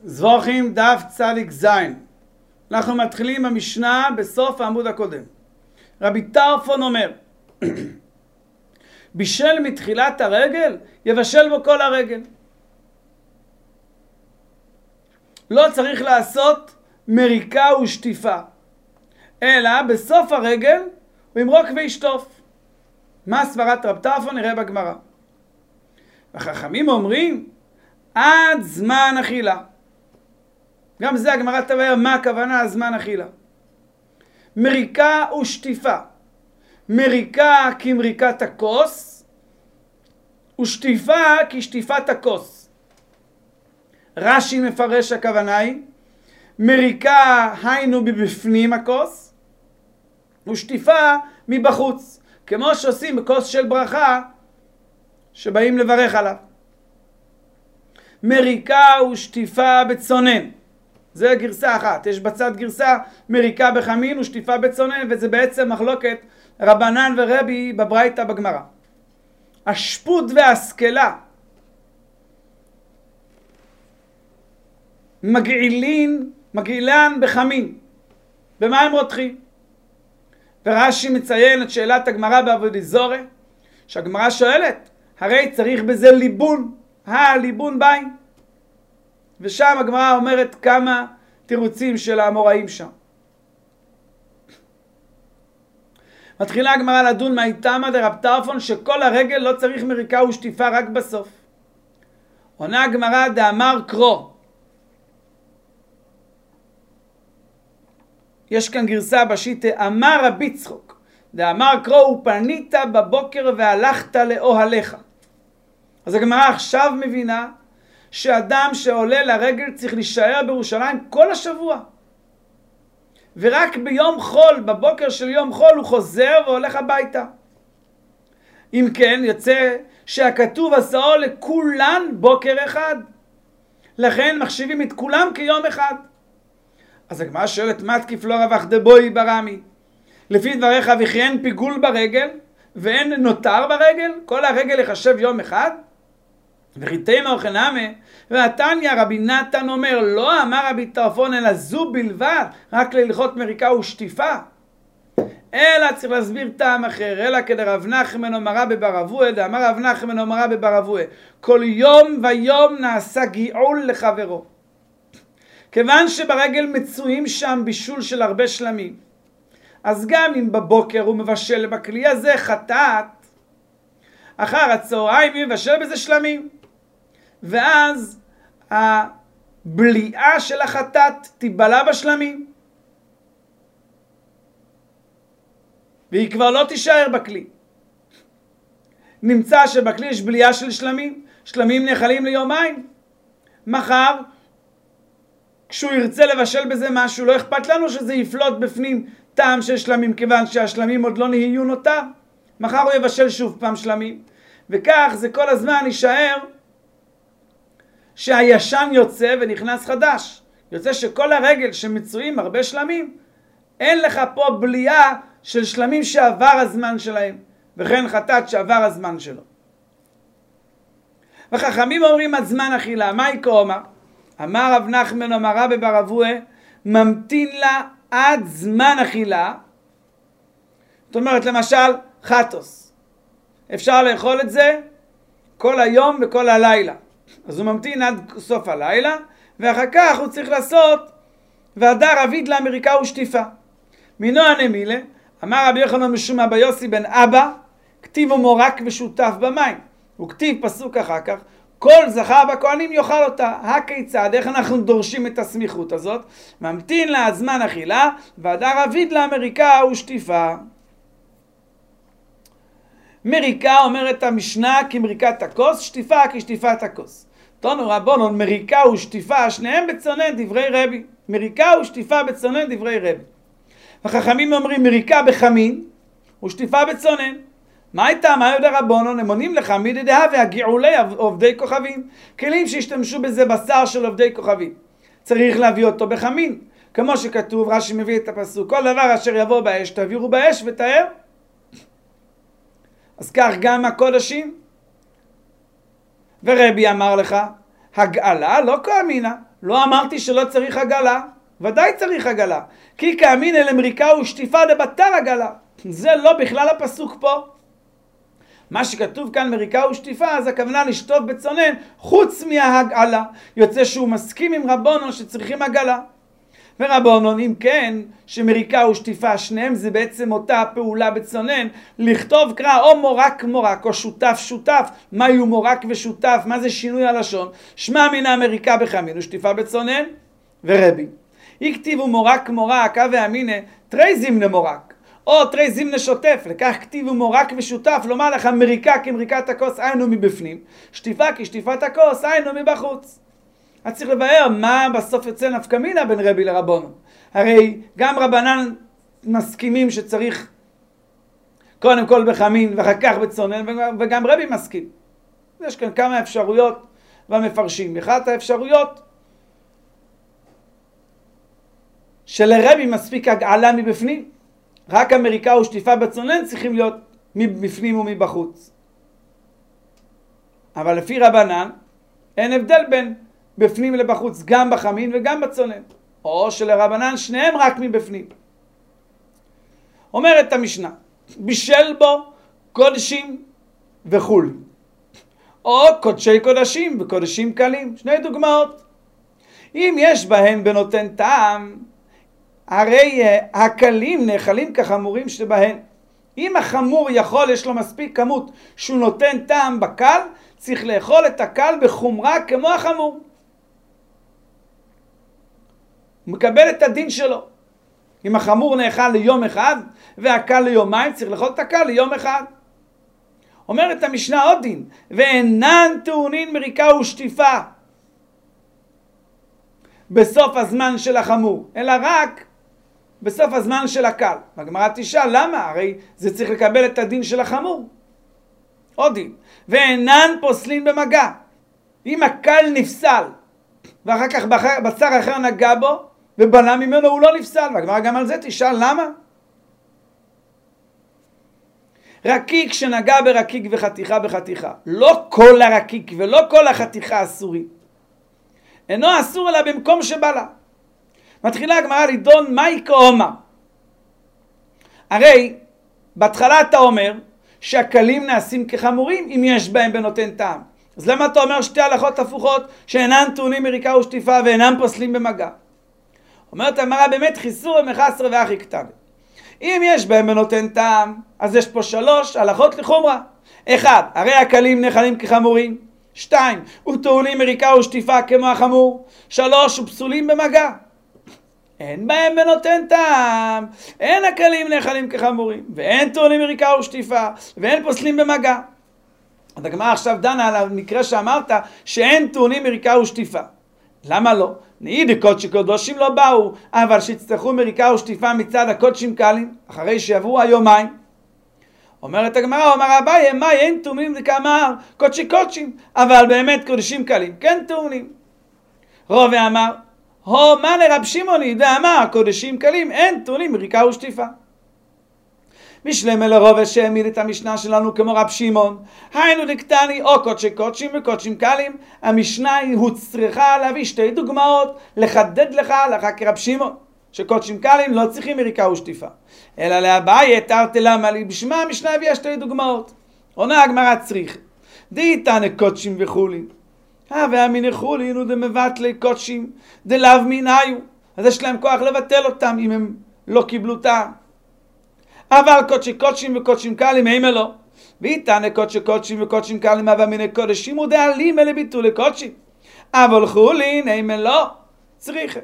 זבוכים דף צדיק זין. אנחנו מתחילים במשנה בסוף העמוד הקודם. רבי טרפון אומר, בישל מתחילת הרגל, יבשל בו כל הרגל. לא צריך לעשות מריקה ושטיפה, אלא בסוף הרגל הוא ימרוק וישטוף. מה סברת רב טרפון? נראה בגמרא. החכמים אומרים, עד זמן אכילה. גם זה הגמרא תבהר מה הכוונה זמן אכילה. מריקה ושטיפה. מריקה כמריקת הכוס, ושטיפה כשטיפת הכוס. רש"י מפרש הכוונה היא, מריקה היינו מבפנים הכוס, ושטיפה מבחוץ, כמו שעושים בכוס של ברכה שבאים לברך עליו. מריקה ושטיפה בצונן, זה גרסה אחת. יש בצד גרסה מריקה בחמין ושטיפה בצונן, וזה בעצם מחלוקת רבנן ורבי בברייתא בגמרא. השפוט והסקלה מגעילן בחמין, במה הם רותחים? ורש"י מציין את שאלת הגמרא בעבודי זורא, שהגמרא שואלת, הרי צריך בזה ליבון, ליבון בין. ושם הגמרא אומרת כמה תירוצים של האמוראים שם. מתחילה הגמרא לדון מהיתמא דרב טרפון שכל הרגל לא צריך מריקה ושטיפה רק בסוף. עונה הגמרא דאמר קרו. יש כאן גרסה בשיטה, אמר רבי צחוק, דאמר קרו ופנית בבוקר והלכת לאוהליך. אז הגמרא עכשיו מבינה שאדם שעולה לרגל צריך להישאר בירושלים כל השבוע. ורק ביום חול, בבוקר של יום חול, הוא חוזר והולך הביתה. אם כן, יוצא שהכתוב עשאו לכולן בוקר אחד. לכן מחשיבים את כולם כיום אחד. אז הגמרא שואלת, מה תקיף לא רווח דבוי ברמי? לפי דבריך וכי אין פיגול ברגל ואין נותר ברגל? כל הרגל יחשב יום אחד? וכי תימא וכנמי, והתניא רבי נתן אומר, לא אמר רבי טרפון אלא זו בלבד, רק להלכות מריקה ושטיפה. אלא צריך להסביר טעם אחר, אלא כדרב נחמן אמרה בבר אבוה, דאמר רב נחמן אמרה בבר אבוה, כל יום ויום נעשה גאול לחברו. כיוון שברגל מצויים שם בישול של הרבה שלמים, אז גם אם בבוקר הוא מבשל בכלי הזה חטאת, אחר הצהריים הוא מבשל בזה שלמים. ואז הבליעה של החטאת תיבלע בשלמים. והיא כבר לא תישאר בכלי. נמצא שבכלי יש בליעה של שלמים. שלמים נאכלים ליומיים. מחר, כשהוא ירצה לבשל בזה משהו, לא אכפת לנו שזה יפלוט בפנים טעם של שלמים, כיוון שהשלמים עוד לא נהיו נותר. מחר הוא יבשל שוב פעם שלמים. וכך זה כל הזמן יישאר שהישן יוצא ונכנס חדש. יוצא שכל הרגל שמצויים הרבה שלמים, אין לך פה בליעה של שלמים שעבר הזמן שלהם, וכן חטאת שעבר הזמן שלו. וחכמים אומרים עד זמן אכילה, מה יקרא אומר? אמר רב נחמן אמרה בבר אבוה, ממתין לה עד זמן אכילה. זאת אומרת למשל חטוס, אפשר לאכול את זה כל היום וכל הלילה. אז הוא ממתין עד סוף הלילה, ואחר כך הוא צריך לעשות והדר אביד לאמריקה ושטיפה. מינו הנמילה, אמר רבי יוחנן משום אבא יוסי בן אבא, כתיב ומורק ושותף במים. הוא כתיב פסוק אחר כך, כל זכר בכהנים יאכל אותה. הכיצד, איך אנחנו דורשים את הסמיכות הזאת? ממתין לה עד זמן אכילה, והדר אביד לאמריקה ושטיפה. מריקה אומרת המשנה כמריקת הכוס, שטיפה כשטיפת הכוס. תנו רבונון, מריקה ושטיפה, שניהם בצונן דברי רבי. מריקה ושטיפה בצונן דברי רבי. החכמים אומרים מריקה בחמין ושטיפה בצונן. מה הייתה? מה יודע רבונון? הם עונים לך מדדיה והגעולי עובדי כוכבים. כלים שהשתמשו בזה בשר של עובדי כוכבים. צריך להביא אותו בחמין. כמו שכתוב, רש"י מביא את הפסוק, כל דבר אשר יבוא באש תעבירו באש ותאר. אז כך גם הקודשים. ורבי אמר לך, הגאלה לא כאמינה. לא אמרתי שלא צריך הגאלה, ודאי צריך הגאלה. כי כאמינא למריקה ושטיפה דבטל הגאלה. זה לא בכלל הפסוק פה. מה שכתוב כאן מריקה ושטיפה, אז הכוונה לשטוף בצונן חוץ מהגאלה. יוצא שהוא מסכים עם רבונון שצריכים הגאלה. ורבונון, אם כן, שמריקה ושטיפה, שניהם זה בעצם אותה פעולה בצונן, לכתוב קרא או מורק מורק או שותף שותף. מה יהיו מורק ושותף? מה זה שינוי הלשון? שמע מינה מריקה בחמין ושטיפה בצונן ורבי. הכתיבו מורק מורק, הווה אמינא תרי זימנה מורק, או תרי זימנה שוטף, לכך כתיבו מורק ושותף, לומר לך מריקה כמריקת הכוס היינו מבפנים, שטיפה כשטיפת הכוס היינו מבחוץ. אז צריך לבאר מה בסוף יוצא נפקא מינה בין רבי לרבונון. הרי גם רבנן מסכימים שצריך קודם כל בחמין ואחר כך בצונן, וגם רבי מסכים. יש כאן כמה אפשרויות והמפרשים. אחת האפשרויות שלרבי מספיק הגאלה מבפנים, רק המריקה ושטיפה בצונן צריכים להיות מבפנים ומבחוץ. אבל לפי רבנן אין הבדל בין בפנים לבחוץ, גם בחמין וגם בצונן. או שלרבנן שניהם רק מבפנים. אומרת המשנה, בישל בו קודשים וחול, או קודשי קודשים וקודשים קלים. שני דוגמאות. אם יש בהן בנותן טעם, הרי הקלים נאכלים כחמורים שבהן. אם החמור יכול, יש לו מספיק כמות שהוא נותן טעם בקל, צריך לאכול את הקל בחומרה כמו החמור. הוא מקבל את הדין שלו. אם החמור נאכל ליום אחד והקל ליומיים, צריך לאכול את הקל ליום אחד. אומרת המשנה עוד דין, ואינן טעונין מריקה ושטיפה בסוף הזמן של החמור, אלא רק בסוף הזמן של הקל. הגמרא תשאל למה? הרי זה צריך לקבל את הדין של החמור. עוד דין, ואינן פוסלין במגע. אם הקל נפסל ואחר כך בשר אחר נגע בו ובלע ממנו, הוא לא נפסל. והגמרא גם על זה תשאל למה? רקיק שנגע ברקיק וחתיכה בחתיכה, לא כל הרקיק ולא כל החתיכה אסורים, אינו אסור אלא במקום שבלע. מתחילה הגמרא לדון מהי כאומר. הרי בהתחלה אתה אומר שהקלים נעשים כחמורים אם יש בהם בנותן טעם. אז למה אתה אומר שתי הלכות הפוכות שאינן טעונים מריקה ושטיפה ואינם פוסלים במגע? אומרת הגמרא באמת חיסור מחסר ואחי קטן. אם יש בהם בנותן טעם, אז יש פה 3 הלכות לחומרה. 1. הרי הקלים נאכלים כחמורים. 2. וטעונים מריקה ושטיפה כמו החמור. 3. ופסולים במגע. אין בהם בנותן טעם, אין הקלים נאכלים כחמורים, ואין טעונים מריקה ושטיפה, ואין פוסלים במגע. אז הגמרא עכשיו דנה על המקרה שאמרת שאין טעונים מריקה ושטיפה. למה לא? נעיד קודשי קודשים לא באו, אבל שיצטרכו מריקה ושטיפה מצד הקודשים קלים, אחרי שעברו היומיים. אומרת הגמרא, אומר אביי, מה אין טעונים דקאמר קודשי קודשים, אבל באמת קודשים קלים כן טעונים. רובה אמר, הו מה לרב שמעוני דאמר קודשים קלים אין טעונים מריקה ושטיפה. משלמה לרובה שהעמיד את המשנה שלנו כמו רב שמעון, היינו דקטני או קודשי קודשים וקודשים קלים. המשנה הוא צריכה להביא 2 דוגמאות לחדד לך הלכה כרב שמעון שקודשים קלים לא צריכים מריקה ושטיפה, אלא לאביי תרתי למה לי. בשמה המשנה הביאה 2 דוגמאות. עונה הגמרא צריך דאיתנא קודשים וחולין, והמיני חולין הוא דמבטלי קודשים דלאו מיניו, אז יש להם כוח לבטל אותם אם הם לא קיבלו טעם. אבל קודשי קודשים וקודשים קלים הם לא. ואיתנא קודשי קודשים וקודשים קלים והמיני קודשים הוא דאלים אלה ביטולי קודשים, אבל חולין הם לא צריך.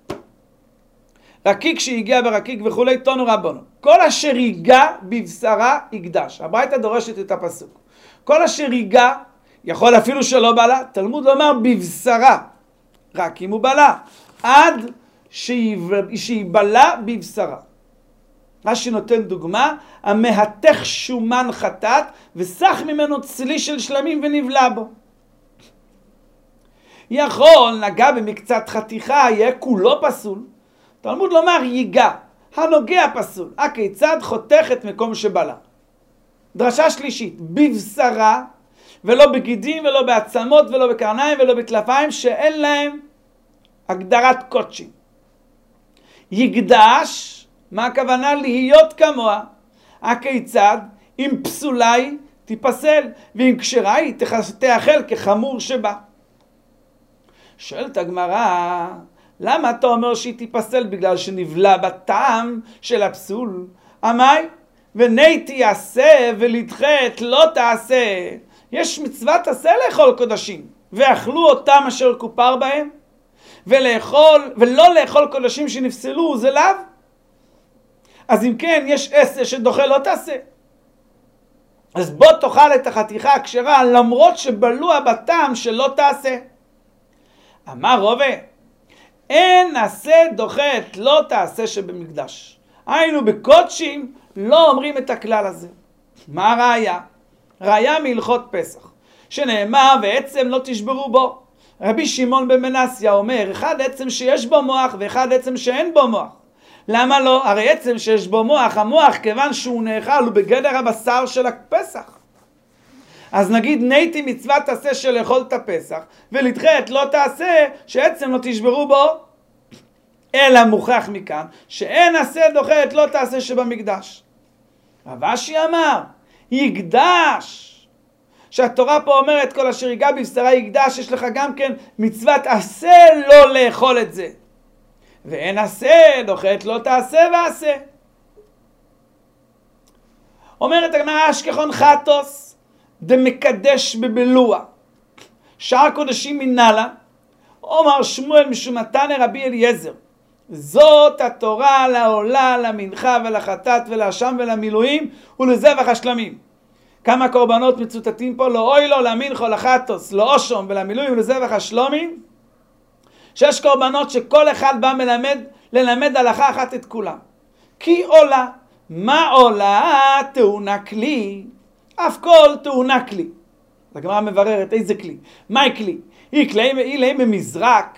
רקיק שהגיע ברקיק וכולי תונו רבנו, כל אשר ייגע בבשרה יקדש. הברייתא דורשת את הפסוק כל אשר ייגע, יכול אפילו שלא בלע, תלמוד לומר בבשרה, רק אם הוא בלע, עד שיבלע בבשרה. רש"י נותן דוגמה, המהתך שומן חטאת וסח ממנו צלי של שלמים ונבלע בו. יכול נגע במקצת חתיכה, יהיה כולו פסול. תלמוד לומר ייגע, הנוגע פסול. הכיצד? חותך את מקום שבלע. דרשה שלישית, בבשרה ולא בגידים ולא בעצמות ולא בקרניים ולא בטלפיים שאין להם הגדרת קודשים. יקדש, מה הכוונה? להיות כמוה. הכיצד? אם פסולה היא תיפסל, ואם כשרה היא תאכל כחמור שבה. שואלת הגמרא, למה אתה אומר שהיא תיפסל? בגלל שנבלה בטעם של הפסול. אמי, וניתי יעשה ולדחת לא תעשה. יש מצוות עשה לאכול קודשים, ואכלו אותם אשר כופר בהם, ולא לאכול קודשים שנפסלו, זה לאו. אז אם כן, יש עשה שדוחה לא תעשה. אז בוא תאכל את החתיכה הכשרה למרות שבלוע בטעם שלא תעשה. אמר רובה, אין עשה דוחת לא תעשה שבמקדש. היינו בקודשים לא אומרים את הכלל הזה. מה הראיה? ראיה מהלכות פסח, שנאמר ועצם לא תשברו בו. רבי שמעון בן מנסיה אומר, אחד עצם שיש בו מוח ואחד עצם שאין בו מוח. למה לא? הרי עצם שיש בו מוח, המוח כיוון שהוא נאכל הוא בגדר הבשר של הפסח. אז נגיד ניתי מצוות תעשה של לאכול את הפסח, ולדחת לא תעשה שעצם לא תשברו בו. אלא מוכח מכאן שאין עשה דוחת לא תעשה שבמקדש. רב אשי אמר, יקדש. שהתורה פה אומרת כל אשר ייגע בבשרה יקדש, יש לך גם כן מצוות עשה לא לאכול את זה. ואין עשה דוחת לא תעשה ועשה. אומרת הגמרא אשכחון חטוס דמקדש בבלוע. שאר קודשים מנהלה. אומר שמואל משום מתנא רבי אליעזר. זאת התורה לעולה, למנחה ולחטאת ולאשם ולמילואים ולזבח השלמים. כמה קורבנות מצוטטים פה? לא אוי לו, למנחה, לחטוס, לא אושום ולמילואים ולזבח השלמים. 6 קורבנות שכל אחד בא ללמד הלכה אחת את כולם. כי עולה, מה עולה? טעונה כלי. אף כל טעונה כלי. הגמרא מבררת איזה כלי. מהי כלי? היא כלי ממזרק.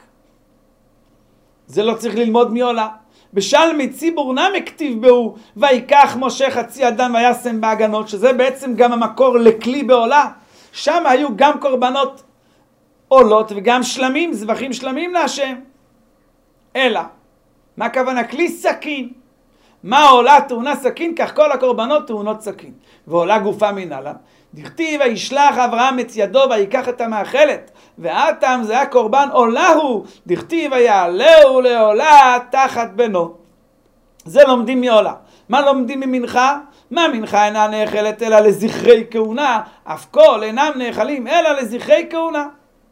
זה לא צריך ללמוד מי עולה. בשלמי ציבור נמי כתיב בהו, ויקח משה חצי אדם וישם בהגנות, שזה בעצם גם המקור לכלי בעולה. שם היו גם קורבנות עולות וגם שלמים, זבחים שלמים להשם. אלא, מה הכוונה? כלי סכין. מה עולה טעונה סכין? כך כל הקורבנות טעונות סכין. ועולה גופה מנהלה. דכתיב וישלח אברהם את ידו ויקח את המאכלת. והאטם זה הקורבן עולה הוא. דכתיב ויעלהו לעולה תחת בנו. זה לומדים מעולה. מה לומדים ממנחה? מה מנחה אינה נאכלת אלא לזכרי כהונה. אף כל אינם נאכלים אלא לזכרי כהונה.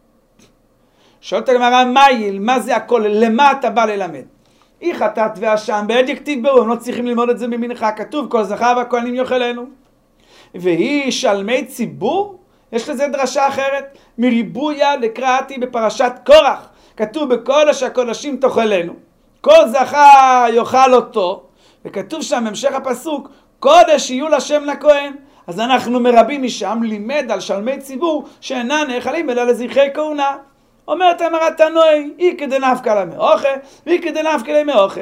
שואלת הגמרא, מה זה הכל? למה אתה בא ללמד? היא חטאת ואשם, בעד יכתיב בהו, הם לא צריכים ללמוד את זה ממנחה, כתוב כל זכר והכהנים יאכלנו. והיא שלמי ציבור, יש לזה דרשה אחרת, מריבויה לקראתי בפרשת קורח, כתוב בקודש הקודשים תאכלנו, כל זכר יאכל אותו, וכתוב שם המשך הפסוק, קודש יהיו לשם לכהן. אז אנחנו מרבים משם לימד על שלמי ציבור שאינם נאכלים אלא לזכרי כהונה. אומרת אמרה תנוי, היא כדנפקא לה מאוכל, והיא כדנפקא לה מאוכל.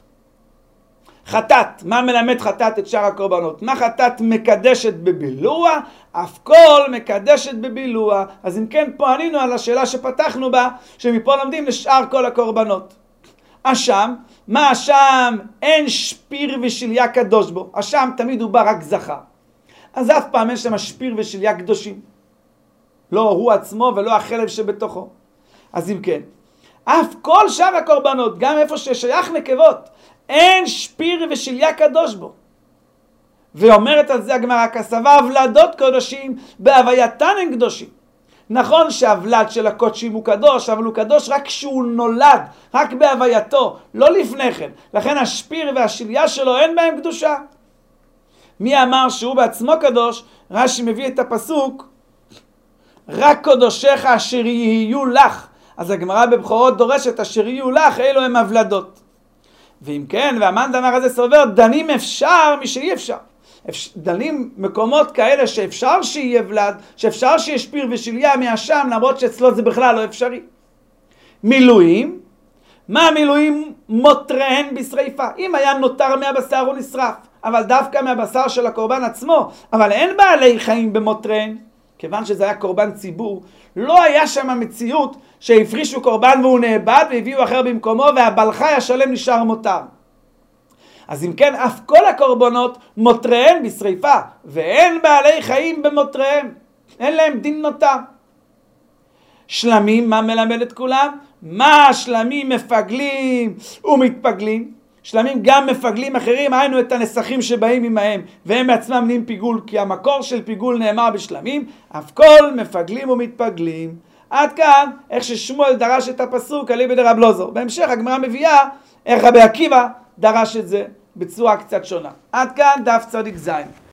חטאת, מה מלמד חטאת את שאר הקורבנות? מה חטאת מקדשת בבילוע? אף כל מקדשת בבילוע. אז אם כן, פה ענינו על השאלה שפתחנו בה, שמפה לומדים לשאר כל הקורבנות. אשם, מה אשם? אין שפיר ושליה קדוש בו. אשם תמיד הוא בא רק זכר. אז אף פעם אין שם שפיר ושליה קדושים. לא הוא עצמו ולא החלב שבתוכו. אז אם כן, אף כל שאר הקורבנות, גם איפה ששייך נקבות, אין שפיר ושליה קדוש בו. ואומרת על זה הגמרא, כסבה הבלדות קודשים, בהווייתן הם קדושים. נכון שהבלד של הקודשים הוא קדוש, אבל הוא קדוש רק כשהוא נולד, רק בהווייתו, לא לפני כן. לכן השפיר והשליה שלו אין בהם קדושה. מי אמר שהוא בעצמו קדוש? רש"י מביא את הפסוק, רק קודשיך אשר יהיו לך. אז הגמרא בבכורות דורשת אשר יהיו לך, אלו הם הבלדות. ואם כן, והמן דאמר הזה סובר, דנים אפשר משאי אפשר. דנים מקומות כאלה שאפשר שיהיה ולד, שאפשר שיהיה שפיר ושליה מהשם, למרות שאצלו זה בכלל לא אפשרי. מילואים, מה המילואים? מותריהן בשריפה. אם היה נותר מהבשר הוא נשרף, אבל דווקא מהבשר של הקורבן עצמו, אבל אין בעלי חיים במותריהן. כיוון שזה היה קורבן ציבור, לא היה שם מציאות שהפרישו קורבן והוא נאבד והביאו אחר במקומו והבעל חי השלם נשאר מותר. אז אם כן, אף כל הקורבנות מותריהם בשריפה, ואין בעלי חיים במותריהם, אין להם דין נותר. שלמים, מה מלמד את כולם? מה שלמים מפגלים ומתפגלים? שלמים גם מפגלים אחרים, היינו את הנסחים שבאים עמהם, והם בעצמם נהיים פיגול, כי המקור של פיגול נאמר בשלמים, אף כל מפגלים ומתפגלים. עד כאן, איך ששמואל דרש את הפסוק על איבד רב לוזור. בהמשך הגמרא מביאה איך רבי עקיבא דרש את זה בצורה קצת שונה. עד כאן דף צדיק זין.